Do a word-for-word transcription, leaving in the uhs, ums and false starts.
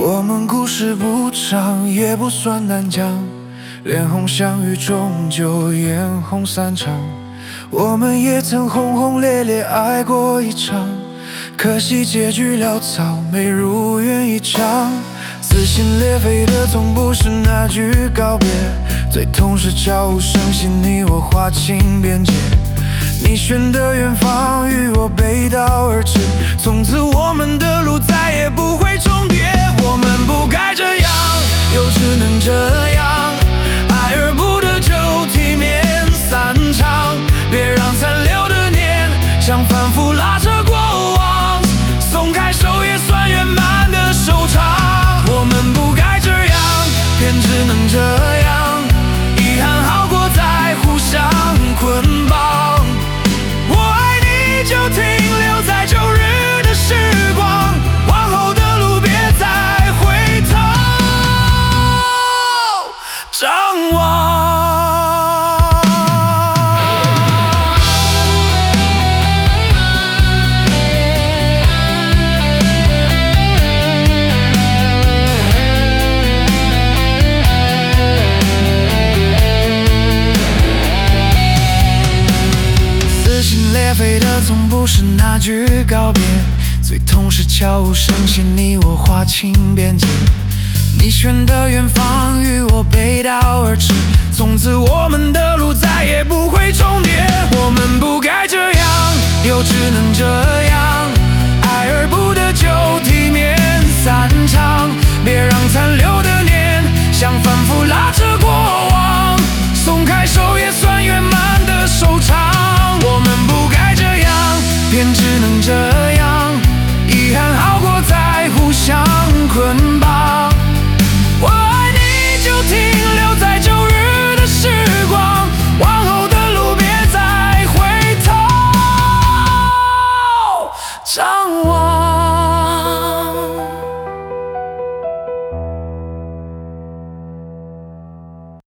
我们故事不长，也不算难讲，连红相遇终究眼红散场。我们也曾轰轰烈烈爱过一场，可惜结局潦草，没如愿以偿。撕心裂肺的从不是那句告别，最痛是悄无声息你我划清边界。你选的远方与我背道而驰，从此我们的路再也不会重叠。我们不该这样，又只能这样，爱而不得就体面散场，别让残留的念像反复拉扯过往，松开手也算圆满的收场。我们不该这样，偏只能这样，遗憾好过再互相捆绑。我爱你就停留在旧日的时光，往后的路别再回头张望。撕心裂肺的从不是那句告别，最痛是悄无声息你我划清边界。你选的远方与我背道而驰，从此我们的路再也不会重叠。我们不该这样，又只能这样，爱而不得就体面散场，别让残留的念像反复拉扯过往，松开手也算圆满的收场。我们不该这样，偏只能这样，遗憾好过再互相捆绑。我爱你就停留在旧日的时光，往后的路别再回头张望。